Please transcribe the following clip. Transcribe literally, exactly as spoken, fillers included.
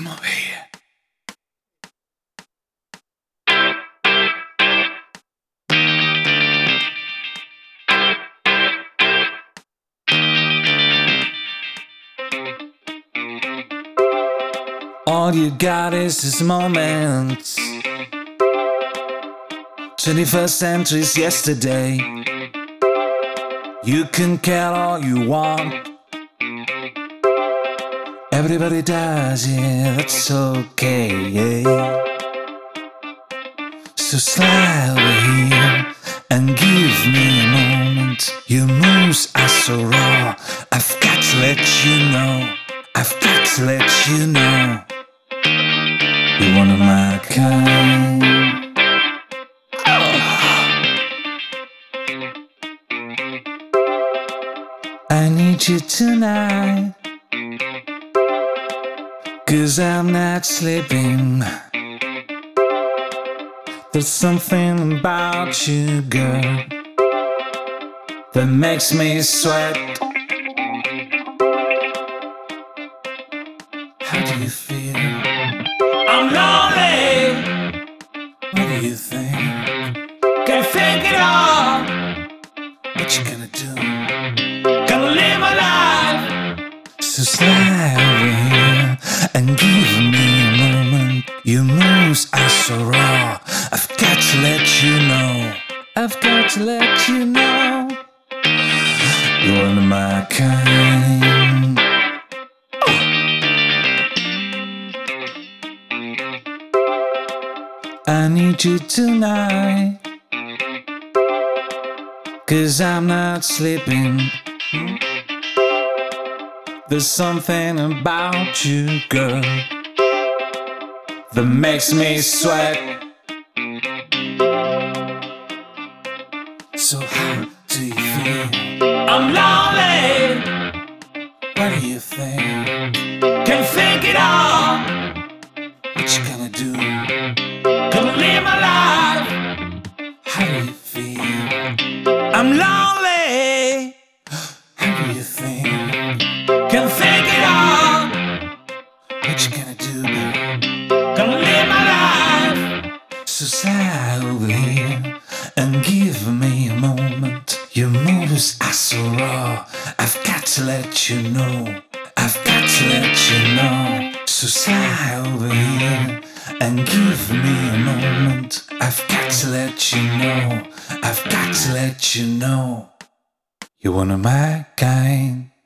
come over here. All you got is this moment. twenty-first century's yesterday. You can care all you want. Everybody does, yeah, that's okay, yeah. So slide over here and give me a moment. Your moves are so raw, I've got to let you know. I've got to let you know. You're one of my kind. I need you tonight, 'cause I'm not sleeping. There's something about you, girl, that makes me sweat. How do you feel? I'm lonely. What do you think? Can't think it all. What you gonna do? Gonna live my life. So slide over here and give me a moment. Your moves are so raw, I've got to let you know. I've got to let you know. You're one of my kind. I need you tonight, 'cause I'm not sleeping. There's something about you, girl, that makes me sweat. So how do you feel? I'm lonely. What do you think? Can't think it all. What you gonna do? Gonna live my life. How do you feel? I'm lonely. How do you think? Can't think it all. What you gonna do, girl? Gonna live my life. So slide over here and give me a moment. Your moves are so raw, I've got to let you know. I've got to let you know. So slide over here and give me a moment. I've got to let you know. I've got to let you know. You're one of my kind.